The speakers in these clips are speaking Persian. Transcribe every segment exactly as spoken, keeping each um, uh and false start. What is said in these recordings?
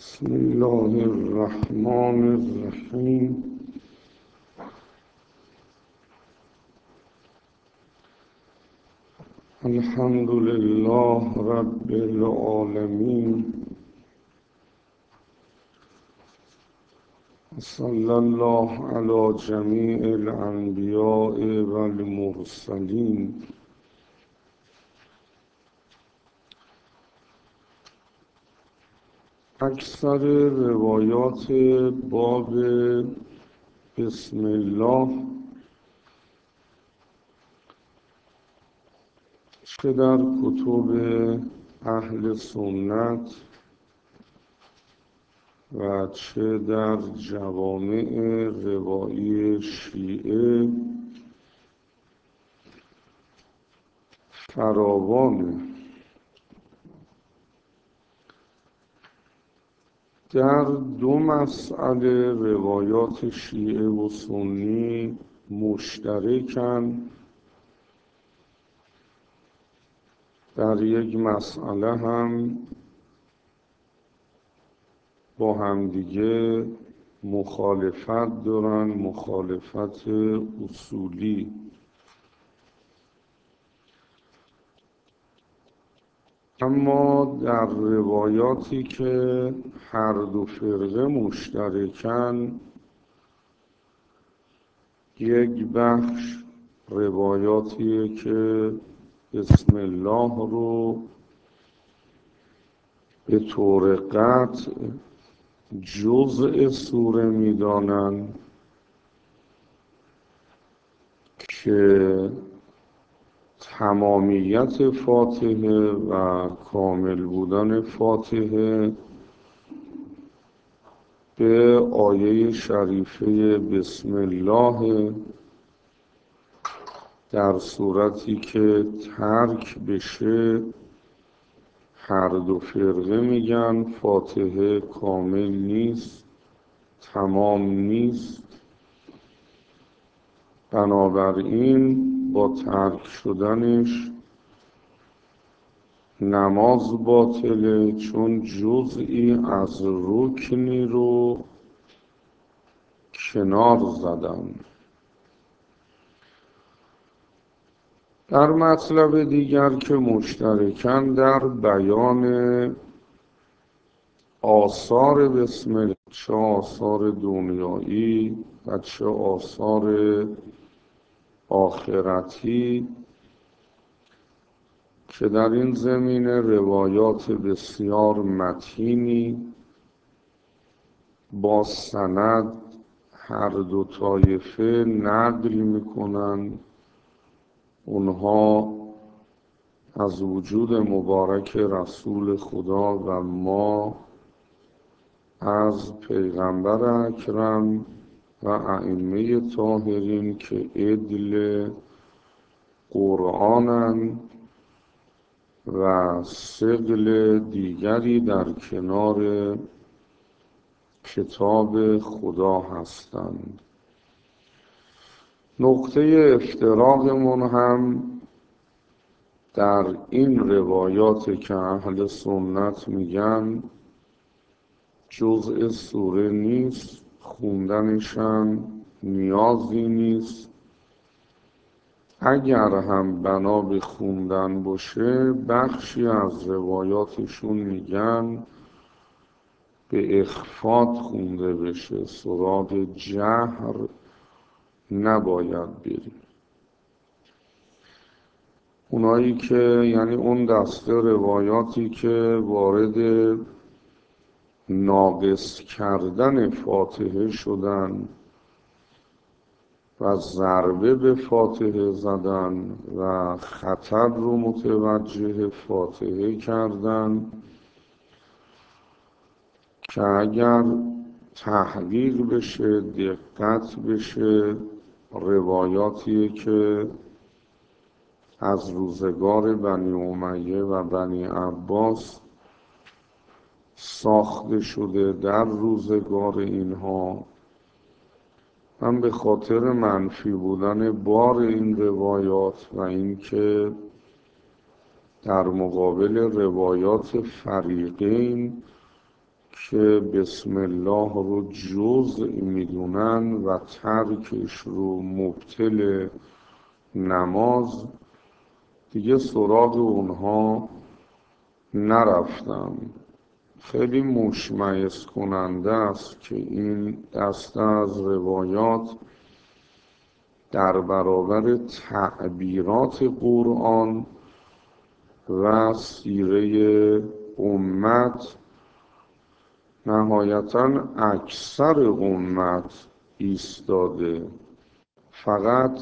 بسم الله الرحمن الرحیم. الحمد لله رب العالمین. صلی الله علی جمیع الانبیاء و المرسلین. اکثر روایات باب بسم الله چه در کتب اهل سنت و چه در جوامع روایی شیعه فراوانه. در دو مسئله روایات شیعه و سنی مشترکن. در یک مسئله هم با همدیگه مخالفت دارن، مخالفت اصولی. اما در روایاتی که هر دو فرقه مشترکن، یک بخش روایاتیه که بسم الله رو به طور قطع جزء سوره میدانن که تمامیت فاتحه و کامل بودن فاتحه به آیه شریفه بسم الله، در صورتی که ترک بشه هر دو فرقه میگن فاتحه کامل نیست، تمام نیست. بنابراین با ترک شدنش نماز باطله، چون جزئی از رکنی رو کنار زدن. در مطلب دیگر که مشترکن در بیان آثار بسم الله، چه آثار دنیایی و چه آثار آخرتی، که در این زمینه روایات بسیار متینی با سند هر دو طایفه نقل میکنن. اونها از وجود مبارک رسول خدا و ما از پیغمبر اکرم و ائمه طاهرین که عدل قرآنن و ثقل دیگری در کنار کتاب خدا هستند. نقطه افتراقمون هم در این روایات که اهل سنت میگن جزء سوره نیست، خوندنش هم نیازی نیست. اگر هم بنا به خوندن باشه، بخشی از روایاتشون میگن به اخفات خونده بشه، سراغ جهر نباید بریم. اونایی که یعنی اون دسته روایاتی که وارد ناقص کردن فاتحه شدن و ضربه به فاتحه زدن و خطر رو متوجه فاتحه کردن، که اگر تحقیق بشه، دقت بشه، روایاتیه که از روزگار بنی امیه و بنی عباس ساخته شده در روزگار اینها. من به خاطر منفی بودن بار این روایات و اینکه در مقابل روایات فریقین که بسم الله رو جزء میدونن و ترکش رو مبطل نماز، دیگه سراغ اونها نرفتم. خیلی مشمئز کننده است که این دسته از روایات در برابر تعبیرات قرآن و سیره امت نهایتاً اکثر امت ایستاده. فقط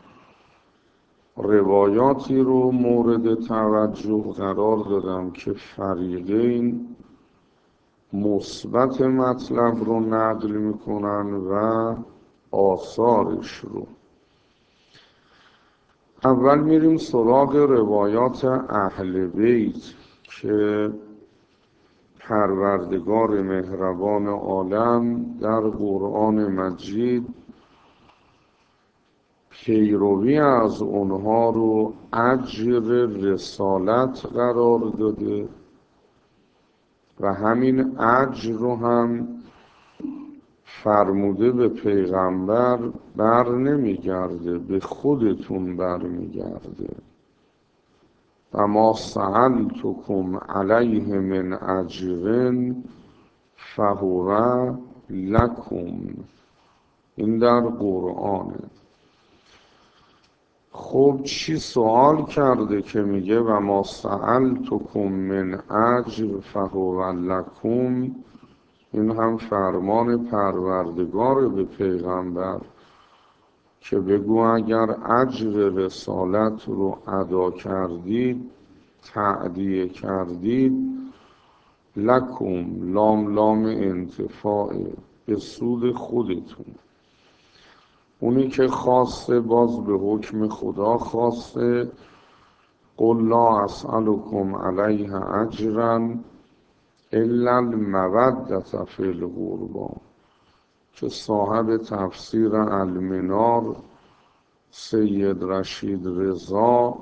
روایاتی رو مورد توجه قرار دادم که فریقین مثبت مطلب رو نقل میکنن و آثارش رو. اول میریم سراغ روایات اهل بیت که پروردگار مهربان عالم در قرآن مجید پیروی از اونها رو اجر رسالت قرار داده و همین اجر رو هم فرموده به پیغمبر بر نمیگرده، به خودتون بر میگرده. و ما سألتکم علیه من اجر فهو لکم. این در قرآنه. خب چی سوال کرده که میگه و ما سألتکم من اجر فهو لکم؟ این هم فرمان پروردگار به پیغمبر که بگو اگر اجر رسالت رو ادا کردید، تأدیه کردید، لکم، لام لام انتفاعه، به سود خودتون. اونی که خاصه باز به حکم خدا خاصه. قل لا اسألکم علیه اجرا الا المودة فی القربی، که صاحب تفسیر المنار سید رشید رضا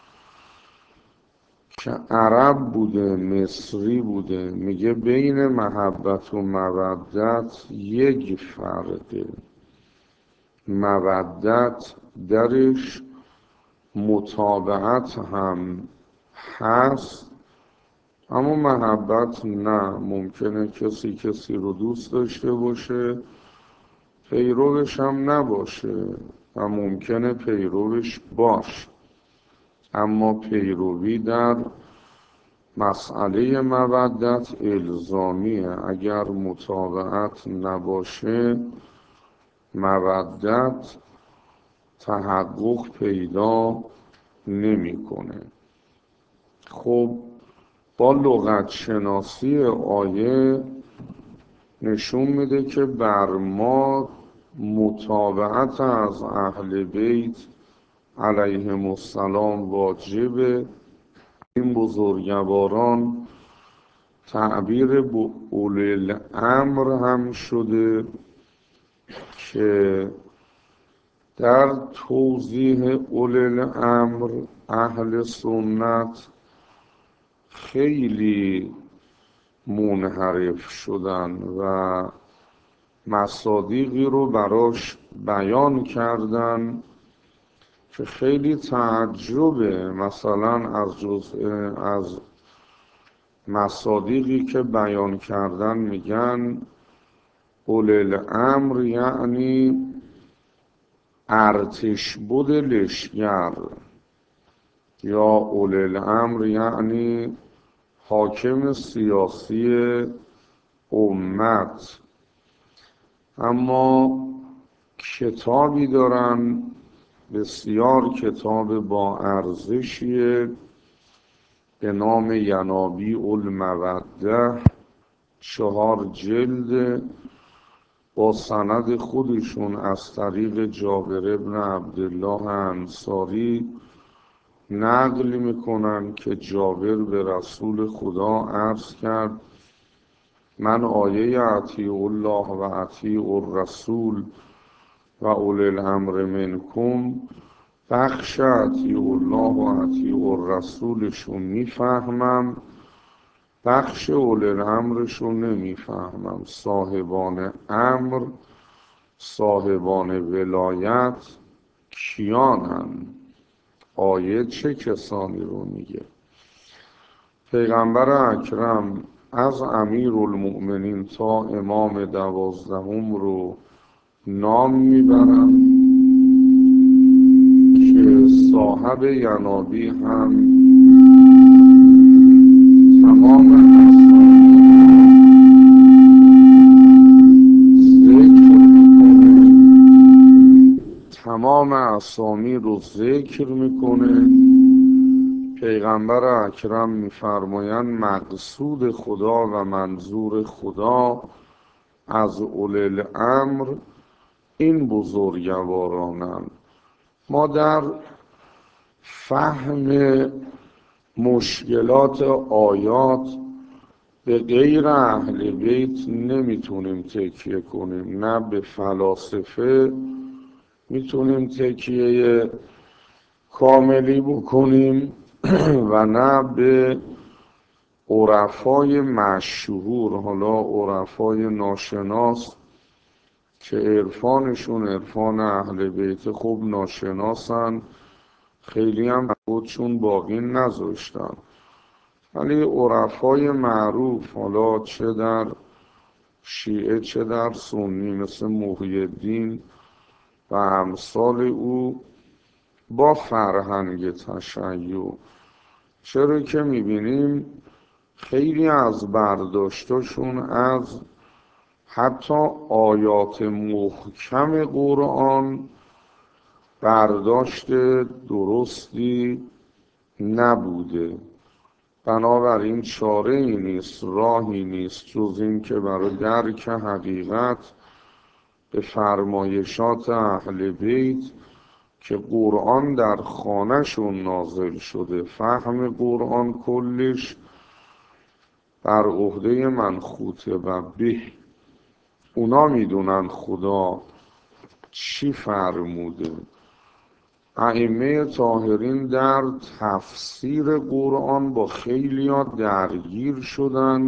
که عرب بوده، مصری بوده، میگه بین محبت و مودت یک فرقه. مودت درش متابعت هم هست، اما محبت نه. ممکنه کسی کسی رو دوست داشته باشه پیروش هم نباشه و ممکنه پیروش باش، اما پیروی در مسئله مودت الزامیه. اگر متابعت نباشه مودت تحقق پیدا نمیکنه. خب با لغت شناسی آیه نشون میده که بر ما متابعت از اهل بیت علیهم السلام واجبه. این بزرگواران تعبیر به اولی الامر هم شده که در توضیح اولی الامر اهل سنت خیلی منحرف شدن و مصادیقی رو براش بیان کردن که خیلی تعجبه. مثلا از جزء از مصادیقی که بیان کردن میگن اولی الامر یعنی ارتش بد لشگر، یا اولی الامر یعنی حاکم سیاسی امت. اما کتابی دارن بسیار کتاب با ارزشیه به نام ینابیع الموده، چهار جلد، با سند خودشون از طریق جابر ابن عبدالله انصاری نقل میکنن که جابر به رسول خدا عرض کرد من آیه اطیعوا الله و اطیعوا الرسول و اولی الامر منکم بخش اطیعوا الله و اطیعوا الرسولشون میفهمم، بخش اول الامرش رو نمیفهمم. صاحبان امر، صاحبان ولایت کیانن؟ آیه چه کسانی رو میگه؟ پیغمبر اکرم از امیرالمؤمنین تا امام دوازدهم رو نام میبرن که صاحب ینابی هم تمام ذکر میکنه، تمام اسامی رو ذکر میکنه. پیغمبر اکرم میفرمایند مقصود خدا و منظور خدا از اولی الامر این بزرگوارانند. ما در فهم مشکلات آیات به غیر اهل بیت نمیتونیم تکیه کنیم، نه به فلاسفه میتونیم تکیه کاملی بکنیم و نه به عرفای مشهور، حالا عرفای ناشناس که عرفانشون عرفان اهل بیت خوب ناشناسن، خیلی هم خودشون باقی نذاشتن. ولی عرفای معروف، حالا چه در شیعه چه در سنی، مثل محی الدین و امثال او، با فرهنگ تشیع، چرا که میبینیم خیلی از برداشتاشون از حتی آیات محکم قرآن برداشت درستی نبوده. بنابراین چاره ای نیست، راهی نیست جز این که برای درک حقیقت به فرمایشات اهل بیت که قرآن در خانه‌شون نازل شده، فهم قرآن کلش بر عهده منخوته و به اونا میدونن خدا چی فرموده. ائمه طاهرین در تفسیر قرآن با خیلیات درگیر شدن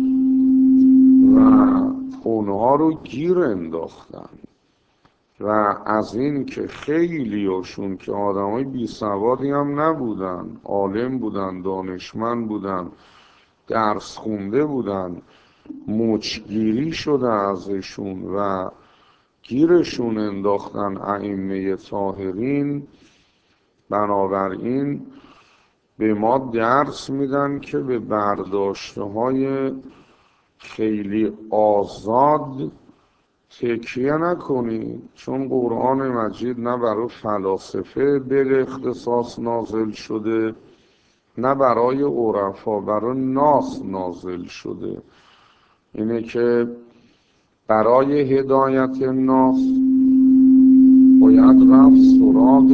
و اونها رو گیر انداختن و از این که خیلیاشون که آدمای بی سوادی هم نبودن، عالم بودن، دانشمند بودن، درس خونده بودن، مچگیری شده ازشون و گیرشون انداختن ائمه طاهرین. بنابراین به ما درس میدن که به برداشته های خیلی آزاد تکیه نکنید، چون قرآن مجید نه برای فلاسفه به اختصاص نازل شده، نه برای عرفا، برای ناس نازل شده. اینه که برای هدایت ناس باید رفت سراغ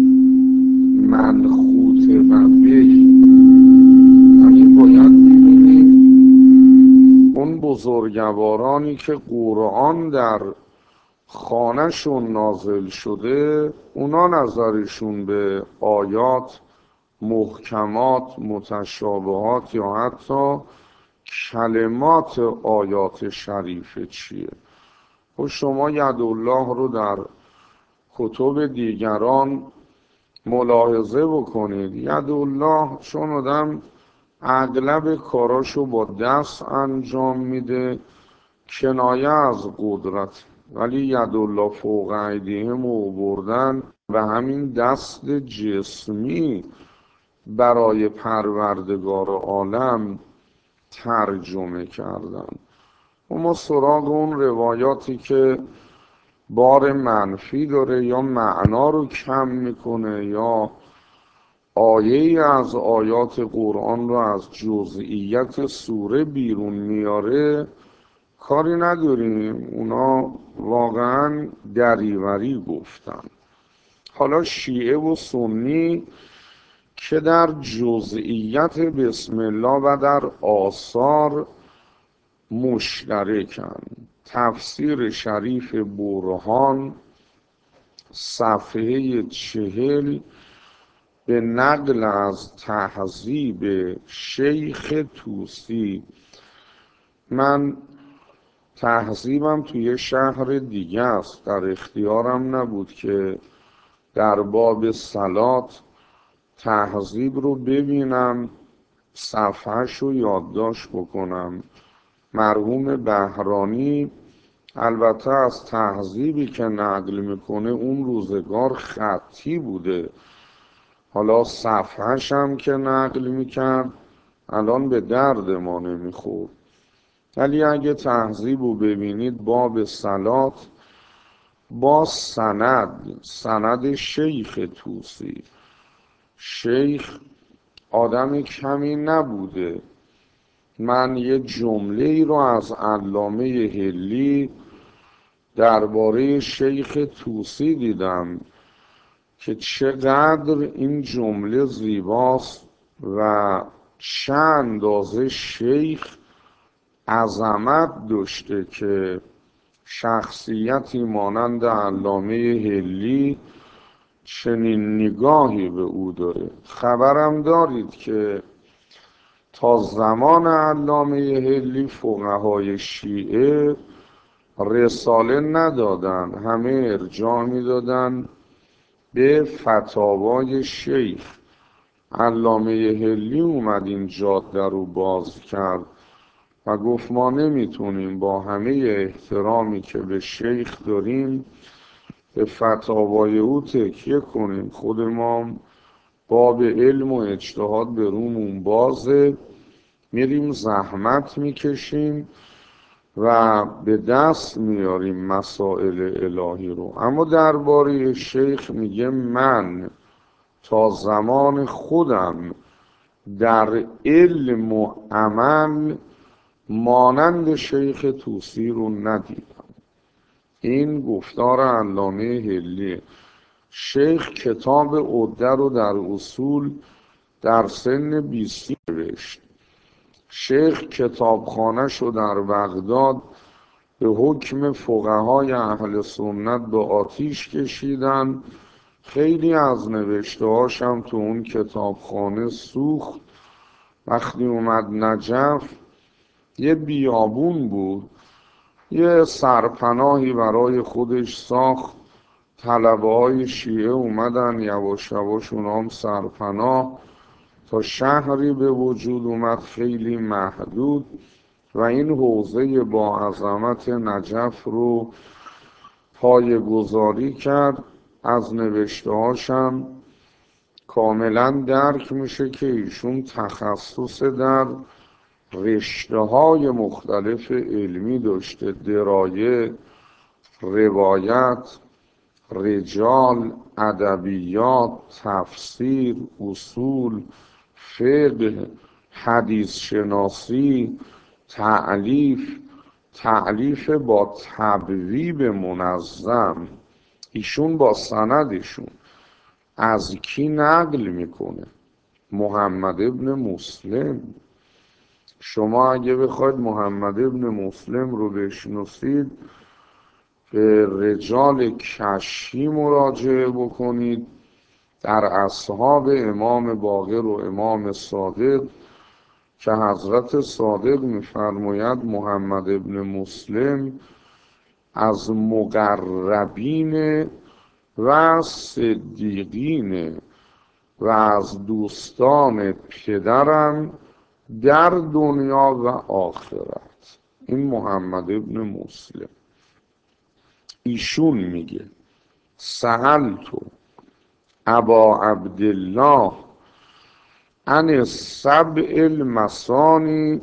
منخوت و به، یعنی باید ببینیم اون بزرگوارانی که قرآن در خانه‌شون نازل شده، اونا نظرشون به آیات محکمات، متشابهات یا حتی کلمات آیات شریفه چیه. و شما یدالله رو در کتب دیگران ملاحظه بکنید. یدالله چون آدم اغلب کاراشو با دست انجام میده، کنایه از قدرت، ولی یدالله فوق ایدیهم رو بردن و همین دست جسمی برای پروردگار عالم ترجمه کردن. و ما سراغ اون روایاتی که بار منفی داره یا معنا رو کم میکنه یا آیه از آیات قرآن رو از جزئیت سوره بیرون میاره کاری نداریم، اونا واقعا دریوری گفتن. حالا شیعه و سنی که در جزئیت بسم الله و در آثار مشترکن. تفسیر شریف برهان صفحه چهل به نقل از تهذیب شیخ طوسی. من تهذیبم توی شهر دیگه است، در اختیارم نبود که در باب صلات تهذیب رو ببینم، صفحه‌ش رو یادداشت بکنم. مرحوم بهرانی البته از تهذیبی که نقل میکنه اون روزگار خطی بوده، حالا صفحه‌ش هم که نقل میکرد الان به درد ما نمیخورد. ولی اگه تهذیب رو ببینید باب صلات با سند سند شیخ طوسی، شیخ آدم کمی نبوده. من یه جمله ای رو از علامه هلی درباره شیخ طوسی دیدم که چقدر این جمله زیباست و چه اندازه شیخ عظمت داشته که شخصیتی مانند علامه هلی چنین نگاهی به او داره. خبرم دارید که تا زمان علامه هلی فقهای شیعه رساله ندادن، همه ارجاع میدادن به فتاوای شیخ. علامه هلی اومد این جاده رو باز کرد و گفت ما نمیتونیم با همه احترامی که به شیخ داریم به فتاوای او تکیه کنیم. خود ما باب علم و اجتهاد به رومون بازه، میریم زحمت میکشیم و به دست میاریم مسائل الهی رو. اما درباره شیخ میگه من تا زمان خودم در علم و عمل مانند شیخ طوسی رو ندیدم. این گفتار علامه هلی. شیخ کتاب عده رو در اصول در سن بیستی نوشت. شیخ کتابخانه‌ش رو در بغداد به حکم فقهای اهل سنت به آتیش کشیدن. خیلی از نوشته‌هاش هم تو اون کتابخانه سوخت. وقتی اومد نجف یه بیابون بود، یه سرپناهی برای خودش ساخت. طلبه های شیعه اومدن یواش یواش اونا هم سرپناه، تا شهری به وجود اومد خیلی محدود و این حوزه با عظمت نجف رو پایه‌گذاری کرد. از نوشته هاشم کاملا درک میشه که ایشون تخصص در رشته های مختلف علمی داشته: درایه، روایت، رجال، ادبیات، تفسیر، اصول، فقه، حدیث شناسی، تألیف، تألیف با تبویب منظم. ایشون با سندشون از کی نقل میکنه؟ محمد ابن مسلم. شما اگه بخواید محمد ابن مسلم رو بشناسید به رجال کشفی مراجعه بکنید. در اصحاب امام باقر و امام صادق که حضرت صادق میفرماید محمد ابن مسلم از مقربین و صدیقین و از دوستان پدرم در دنیا و آخرت. این محمد ابن مسلم. ایشون میگه سألتو ابا عبدالله عن السبع المثانی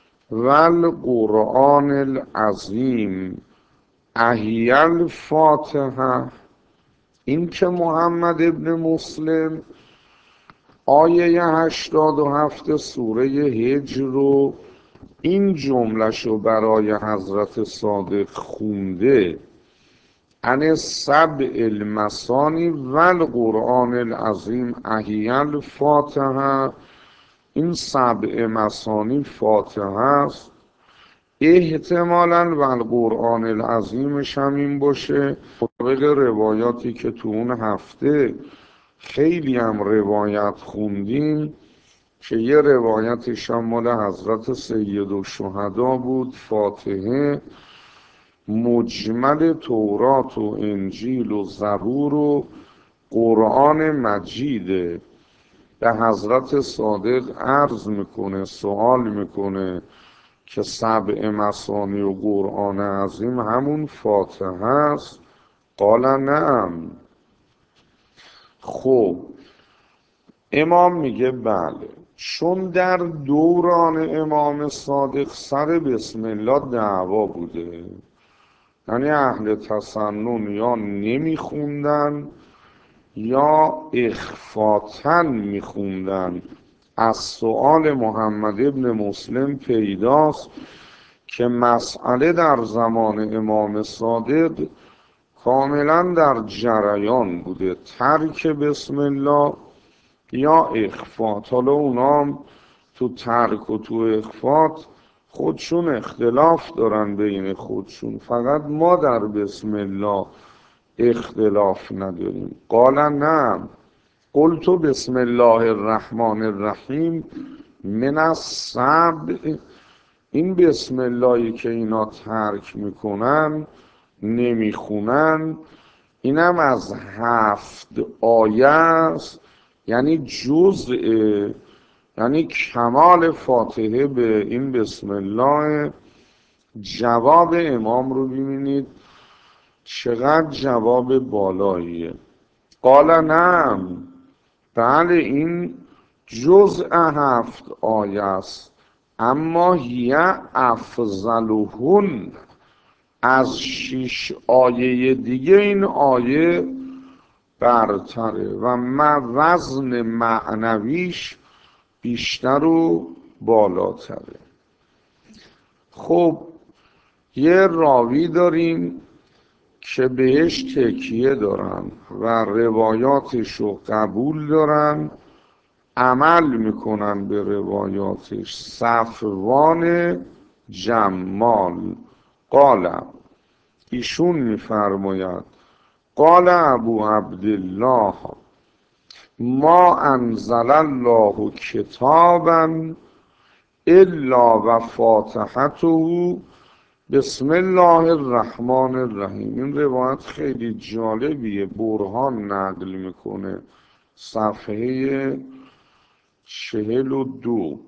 والقرآن العظیم احی الفاتحه. این که محمد ابن مسلم آیه هشتاد و هفت سوره هجر رو این جملش رو برای حضرت صادق خونده: عن سبع المثانی والقرآن العظیم احی الفاتحه. این سبع مثانی فاتحه است، احتمالاً والقرآن العظیمش هم این باشه. طبق روایاتی که تو اون هفته خیلی هم روایت خوندیم که یه روایتش هم مال حضرت سید الشهدا بود. فاتحه مجمل تورات و انجیل و زبور و قرآن مجیده. به حضرت صادق عرض میکنه، سوال میکنه که سبع مثانی و قرآن عظیم همون فاتحه است؟ قال نعم. خب امام میگه بله، چون در دوران امام صادق سر بسم الله دعوا بوده، یعنی اهل تسنن یا نمیخوندن یا اخفاتن میخوندن. از سؤال محمد ابن مسلم پیداست که مسئله در زمان امام صادق کاملا در جریان بوده، ترک بسم الله یا اخفات. حالا اونام تو ترک و تو اخفات خودشون اختلاف دارن بین خودشون، فقط ما در بسم الله اختلاف نداریم. قال نعم قلت بسم الله الرحمن الرحیم من السبع. این بسم اللهی که اینا ترک میکنن نمیخونن، اینم از هفت آیه است، یعنی جزء، یعنی کمال فاتحه به این بسم الله. جواب امام رو ببینید چقدر جواب بالاییه. قال نعم، بله این جزء هفت آیه است، اما هی افضلهن، از شش آیه دیگه این آیه برتره و وزن معنویش بیشتر و بالاتره. خب یه راوی داریم که بهش تکیه دارن و روایاتش رو قبول دارن، عمل میکنن به روایاتش. صفوان جمال قال، ایشون میفرماید قال ابو عبدالله ما انزل الله کتابا الا و فاتحته بسم الله الرحمن الرحیم. این روایت خیلی جالبیه، برهان نقل میکنه، صفحه چهل و دو.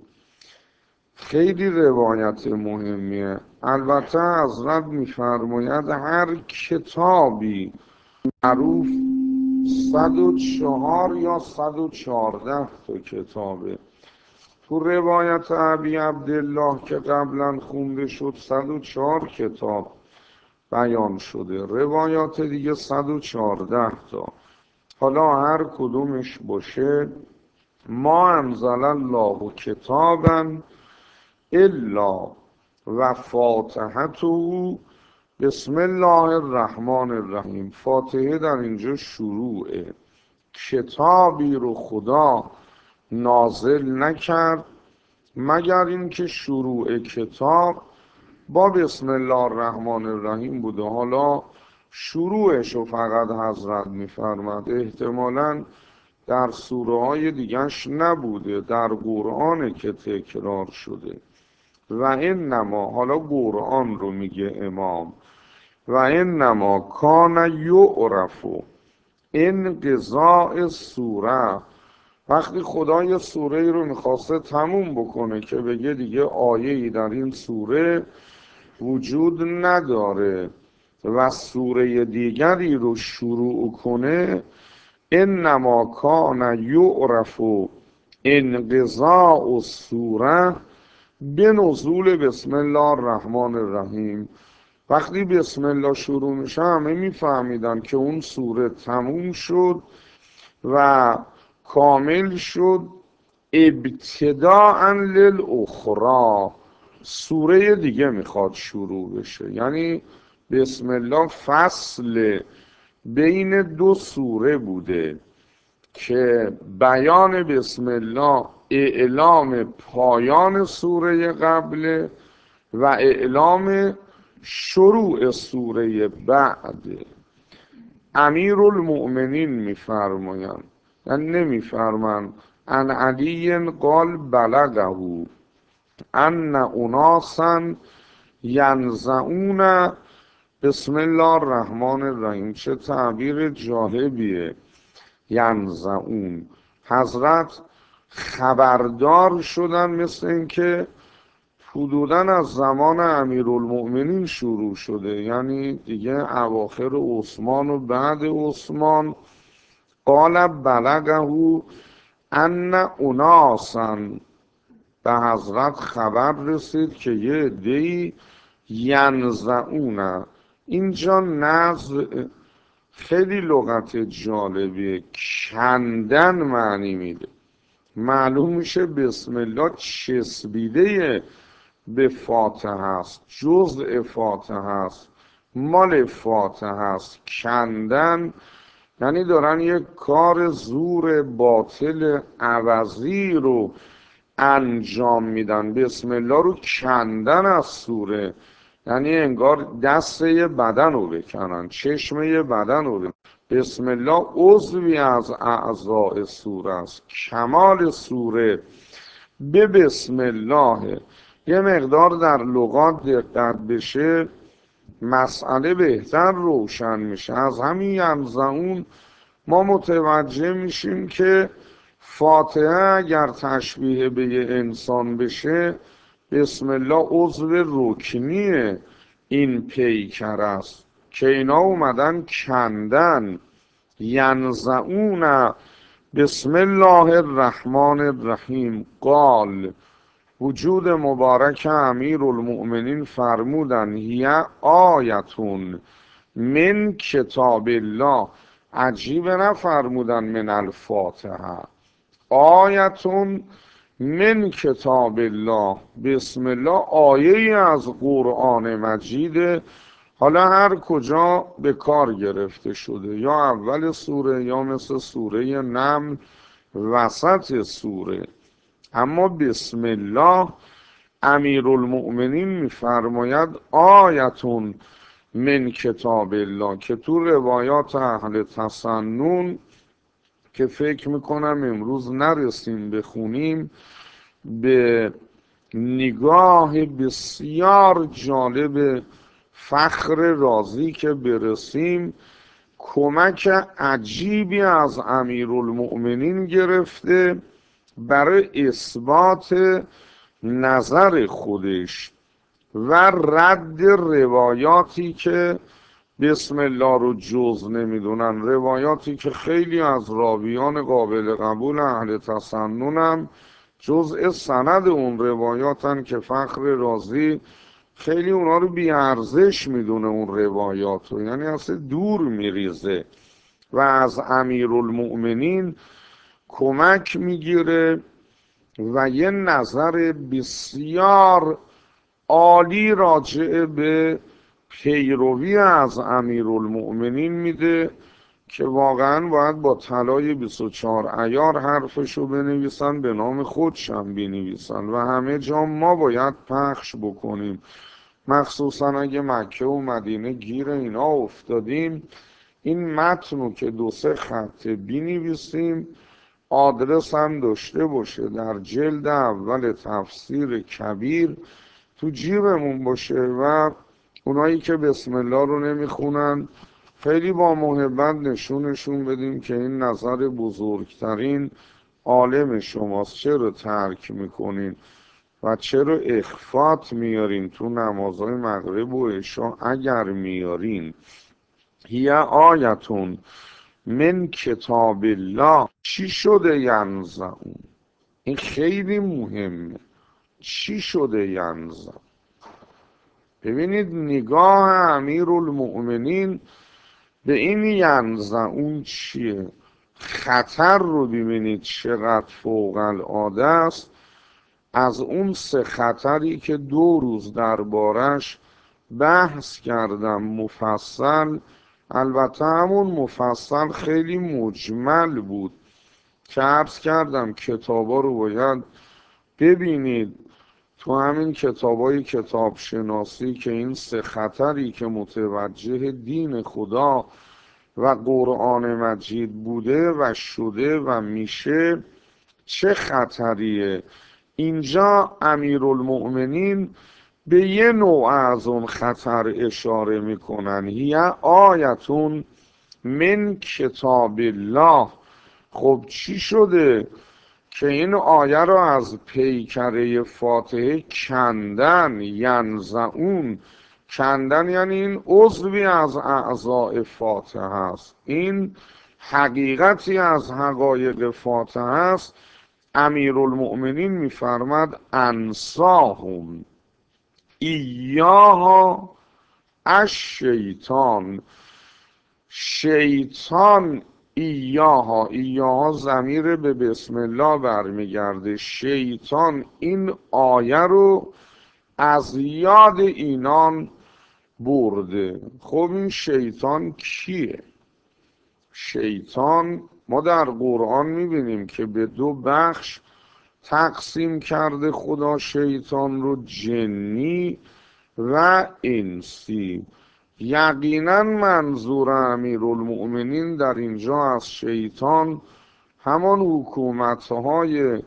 خیلی روایت مهمیه. البته حضرت میفرماید هر کتابی معروف صد و چهار یا صد و چهارده تا کتابه. تو روایت ابی عبدالله که قبلا خونده شد صد و چهار کتاب بیان شده، روایات دیگه صد و چهارده تا. حالا هر کدومش باشه، ما انزل الله کتابا الا و فاتحته بسم الله الرحمن الرحیم. فاتحه در اینجا شروعه. کتابی رو خدا نازل نکرد مگر اینکه شروع کتاب با بسم الله الرحمن الرحیم بوده. حالا شروعش رو فقط حضرت میفرماد، احتمالاً در سوره های دیگرش نبوده، در قرآن که تکرار شده. و انما، حالا قرآن رو میگه امام، و انما کان یعرف انقضاء سوره. وقتی خدا یه سوره رو میخواسته تموم بکنه که بگه دیگه آیه‌ای در این سوره وجود نداره و سوره دیگری رو شروع کنه، انما کان یعرف انقضاء السوره بنزول بسم الله الرحمن الرحیم. وقتی بسم الله شروع میشه همه میفهمیدن که اون سوره تموم شد و کامل شد. ابتداء للاخرى، سوره دیگه میخواد شروع بشه، یعنی بسم الله فصل بین دو سوره بوده که بیان بسم الله اعلام پایان سوره قبل و اعلام شروع سوره بعد. امیرالمؤمنین میفرمایند یعنی نمیفرمن ان علی قال بلغه ان اناسا ینزعون بسم الله الرحمن الرحیم. چه تعبیر جالبیه، ینزعون. حضرت خبردار شدن، مثل اینکه حدوداً از زمان امیرالمؤمنین شروع شده، یعنی دیگه اواخر عثمان و بعد عثمان. قال بلغه ان اناسا، به حضرت خبر رسید که یه عده‌ای ینزعون. اینجا نزع خیلی لغت جالبیه، کندن معنی میده. معلوم میشه بسم الله چسبیده به فاتحه است، جزء فاتحه است، مال فاتحه است. کندن یعنی دارن یک کار زور باطل عوضی رو انجام میدن. بسم الله رو کندن از سوره، یعنی انگار دست یه بدن رو بکنن، چشم یه بدن رو بکنن. بسم الله عضوی از اعضاء سوره است. کمال سوره به بسم الله. یه مقدار در لغات دقت بشه مسئله بهتر روشن میشه. از همین ینزعون ما متوجه میشیم که فاتحه اگر تشبیه به یه انسان بشه، بسم الله عضو رکنی این پیکر است که اینا اومدن کندن. ینزعون بسم الله الرحمن الرحیم. قال، وجود مبارک امیرالمؤمنین فرمودن هی آیتون من کتاب الله. عجیبه نفرمودن من الفاتحه، آیتون من کتاب الله. بسم الله آیه ای از قرآن مجیده. حالا هر کجا به کار گرفته شده، یا اول سوره یا مثل سوره نمل وسط سوره، اما بسم الله امیرالمؤمنین میفرماید آیتون من کتاب الله، که تو روایات اهل تسنن که فکر میکنم امروز نرسیم بخونیم، به نگاه بسیار جالب فخر رازی که برسیم، کمک عجیبی از امیرالمؤمنین گرفته برای اثبات نظر خودش و رد روایاتی که بسم الله رو جز نمیدونن. روایاتی که خیلی از راویان قابل قبول اهل تسنن هم جزء سند اون روایاتن که فخر رازی خیلی اونا رو بیارزش میدونه، اون روایات رو، یعنی اصلا دور میریزه و از امیرالمؤمنین کمک میگیره و یه نظر بسیار عالی راجع به پیروی از امیرالمؤمنین میده که واقعا باید با طلای بیست و چهار عیار حرفشو بنویسن، به نام خودشم بنویسن و همه جا ما باید پخش بکنیم، مخصوصا اگه مکه و مدینه گیر اینا افتادیم. این متنو که دو سه خط بنویسیم، آدرس هم داشته باشه، در جلد اول تفسیر کبیر تو جیبمون باشه و اونایی که بسم الله رو نمیخونن خیلی با محبت نشونشون بدیم که این نظر بزرگترین عالم شماست، چرا ترک میکنین و چرا اخفات میارین تو نمازهای مغرب و عشا اگر میارین. هی آیتون من کتاب الله. چی شده ینزعون؟ این خیلی مهمه. چی شده ینزعون؟ ببینید نگاه امیرالمؤمنین به این ینزعون چیه؟ خطر رو ببینید چقدر فوق العاده است. از اون سه خطری که دو روز دربارش بحث کردم مفصل، البته همون مفصل خیلی مجمل بود که عرض کردم کتابا رو باید ببینید. تو همین کتابای کتاب شناسی که این سه خطری که متوجه دین خدا و قرآن مجید بوده و شده و میشه، چه خطریه؟ اینجا امیرالمؤمنین به یه نوع از اون خطر اشاره میکنن. یا آیتون من کتاب الله. خب چی شده که این آیه رو از پیکره فاتحه کندن؟ ینزعون، کندن یعنی این عضوی از اعضاء فاتحه است، این حقیقتی از حقایق فاتحه است. امیرالمؤمنین میفرماد انساهم ایاها الشیطان. شیطان ایاها، ایاها ضمیر به بسم الله برمیگرده. شیطان این آیه رو از یاد اینان برده. خب این شیطان کیه؟ شیطان ما در قرآن میبینیم که به دو بخش تقسیم کرده خدا شیطان رو، جنی و انسی. یقینا منظور امیرالمؤمنین در اینجا از شیطان همان حکومت‌های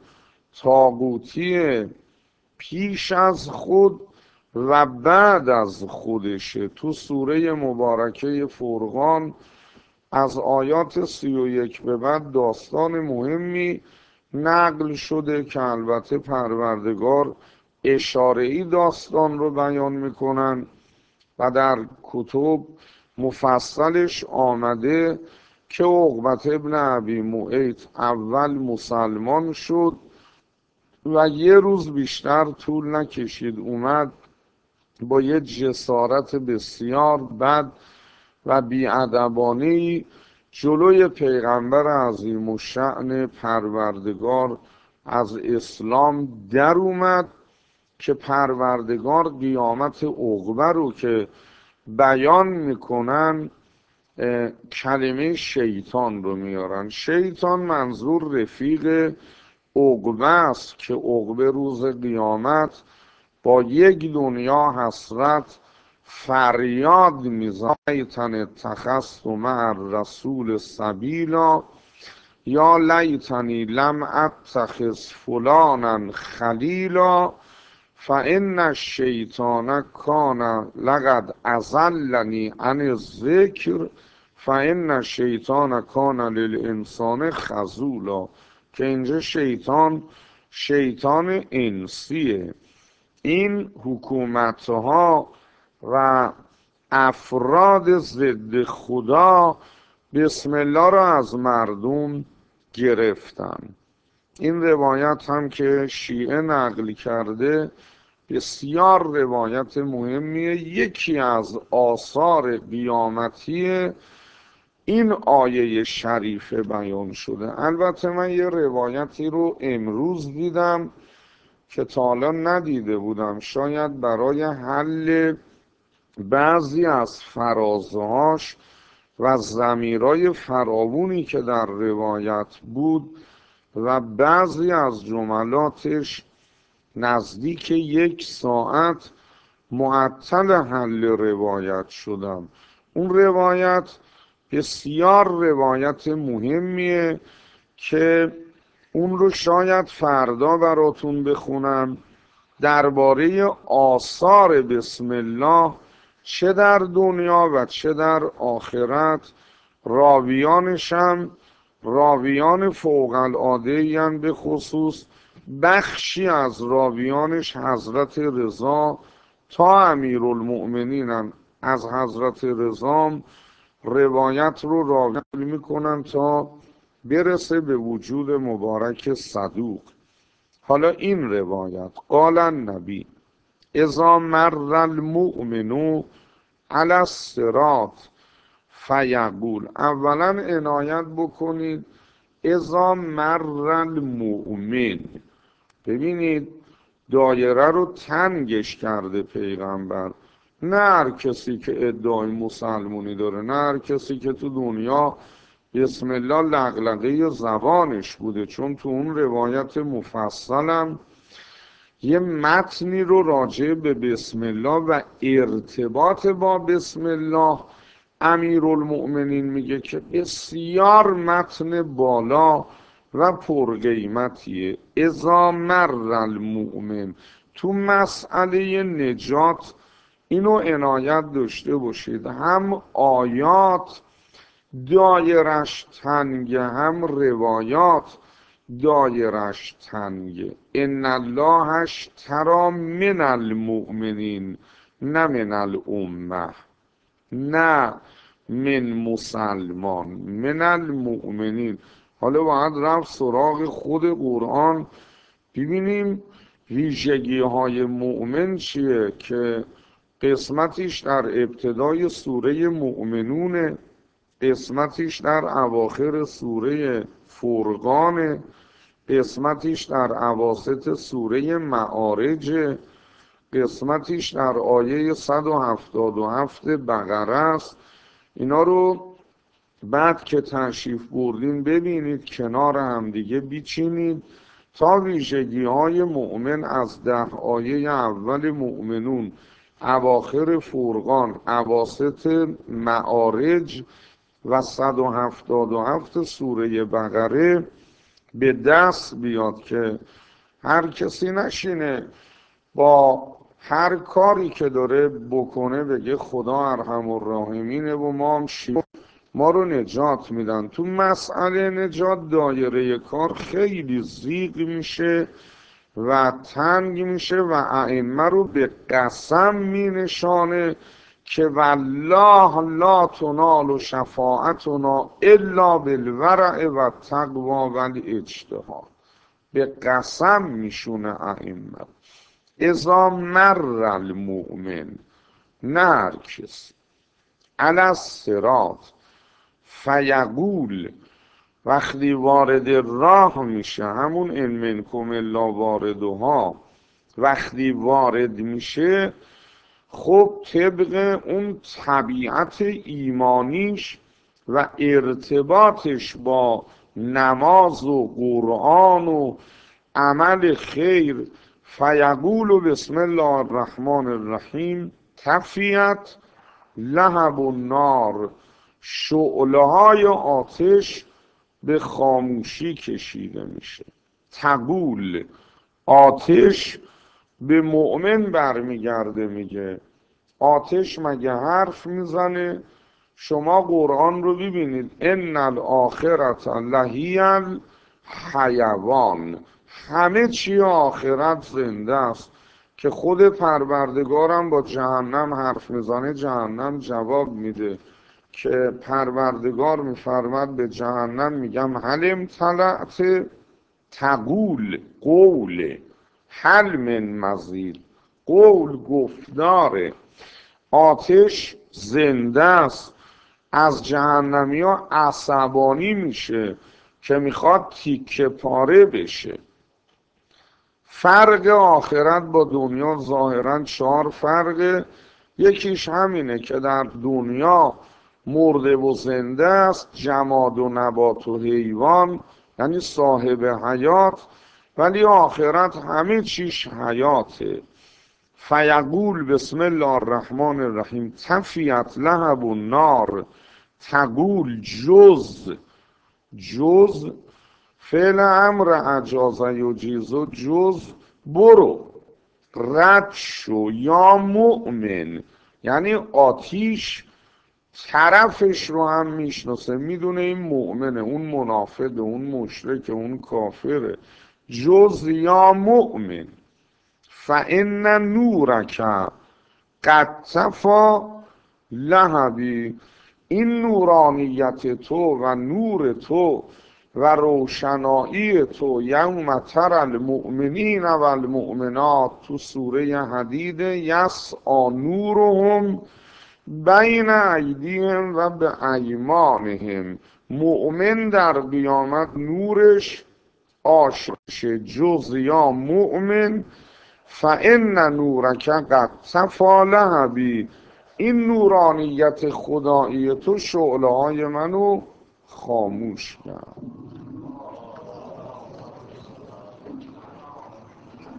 طاغوتی پیش از خود و بعد از خودشه. تو سوره مبارکه فرقان از آیات سی و یک به بعد داستان مهمی نقل شده که البته پروردگار اشاره‌ای داستان رو بیان میکنن و در کتب مفصلش آمده که عقبة ابن ابی معیط اول مسلمان شد و یه روز بیشتر طول نکشید اومد با یه جسارت بسیار بد و بی‌ادبانه‌ای جلوی پیغمبر عظیم الشأن پروردگار از اسلام در اومد که پروردگار قیامت عقبه رو که بیان میکنن کلمه شیطان رو میارن. شیطان منظور رفیق عقبه است که عقبه روز قیامت با یک دنیا حسرت فریاد میزنه لیتن اتخذت مع الرسول سبیلا، یا لیتنی لم اتخذ فلانا خلیلا فان الشیطان کان لقد اضلنی عن الذکر فان الشیطان کان للانسان خذولا. که اینجا شیطان شیطان انسیه. این حکومتها و افراد ضد خدا بسم الله را از مردم گرفتن. این روایت هم که شیعه نقل کرده بسیار روایت مهمیه. یکی از آثار قیامتی این آیه شریفه بیان شده. البته من یه روایتی رو امروز دیدم که تا حالا ندیده بودم، شاید برای حل بعضی از فرازهاش و ضمیرای فراوونی که در روایت بود و بعضی از جملاتش نزدیک یک ساعت معطل حل روایت شدم. اون روایت بسیار روایت مهمیه که اون رو شاید فردا براتون بخونم، درباره آثار بسم الله چه در دنیا و چه در آخرت. راویانش هم راویان فوق العاده این، به خصوص بخشی از راویانش حضرت رضا تا امیرالمؤمنین از حضرت رضا روایت رو راوی میکنن تا برسه به وجود مبارک صدوق. حالا این روایت قال النبی اذا مر المؤمن علی الصراط فیقول. اولا عنایت بکنید اذا مر المؤمن، ببینید دایره رو تنگش کرده پیغمبر. نه هر کسی که ادعای مسلمونی داره، نه هر کسی که تو دنیا بسم الله لغلقه زبانش بوده، چون تو اون روایت مفصلم یه متنی رو راجع به بسم الله و ارتباط با بسم الله امیرالمؤمنین میگه که بسیار متن بالا و پرقیمتیه. اذا مر المؤمن، تو مسئله نجات اینو عنایت داشته باشید، هم آیات دایرش تنگه هم روایات دایرش تنگه. ان الله اشتری من المؤمنین نه من الامه، نه من مسلمان، من المؤمنین. حالا باید رفت سراغ خود قرآن ببینیم ویژگی های مؤمن چیه که قسمتیش در ابتدای سوره مؤمنونه، قسمتیش در اواخر سوره فرقان، قسمتیش در اواسط سوره معارج، قسمتیش در آیه صد و هفتاد و هفت بقره است. اینا رو بعد که تشریف بردین ببینید، کنار هم دیگه بیچینید تا ویژگی های مؤمن از ده آیه اول مؤمنون، اواخر فرقان، اواسط معارج و صد و هفتاد و هفت سوره بقره به دست بیاد که هر کسی نشینه با هر کاری که داره بکنه بگه خدا ارحم الراحمینه و ما هم شیف ما رو نجات میدن. تو مسئله نجات دایره کار خیلی زیق میشه و تنگ میشه و ائمه رو به قسم می نشانه که والله لا تنال شفاعتنا الا بالورع و تقوا و الاجتهاد. به قسم میشونه ائمه. اذا مر المؤمن، نه هر کسی، علی الصراط فیقول، وقتی وارد راه میشه، همون ان منکم الا واردها، وقتی وارد میشه خب طبق اون طبیعت ایمانیش و ارتباطش با نماز و قرآن و عمل خیر، فیقول بسم الله الرحمن الرحیم تفیت لهب النار، شعله های آتش به خاموشی کشیده میشه. تقول، آتش به مؤمن برمیگرده، میگه آتش مگه حرف میزنه؟ شما قرآن رو ببینید، ان الاخرة لهی الحیوان، همه چی آخرت زنده است. که خود پروردگارم با جهنم حرف میزنه، جهنم جواب میده که پروردگار میفرماد به جهنم میگم هل امتلأت، تقول قول، هل من مزید، قول گفتاره. آتش زنده است، از جهنمی ها عصبانی میشه که میخواد تیکه پاره بشه. فرق آخرت با دنیا ظاهرا چهار فرقه. یکیش همینه که در دنیا مرده و زنده است، جماد و نبات و حیوان، یعنی صاحب حیات، ولی آخرت همه چیش حیاته. فیقول بسم الله الرحمن الرحیم تفیت لهب النار، تقول جز، جز فعل امر اجازه یجیز و جز برو، رد شو یا مؤمن، یعنی آتیش طرفش رو هم میشناسه، میدونه این مؤمنه، اون منافقه، اون مشرک، اون کافره. جز یا مؤمن فان نورک قد طفی لهبی، این نورانیت تو و نور تو و روشنایی تو، یوم تر المؤمنین و المؤمنات، تو سوره حدید، یسعی نورهم بین ایدیهم و به ایمانهم، مؤمن در قیامت نورش آشکارش. جز یا مؤمن فان نورک قد طفی لهبی، این نورانیت خدایی تو شعله های منو خاموش کرد.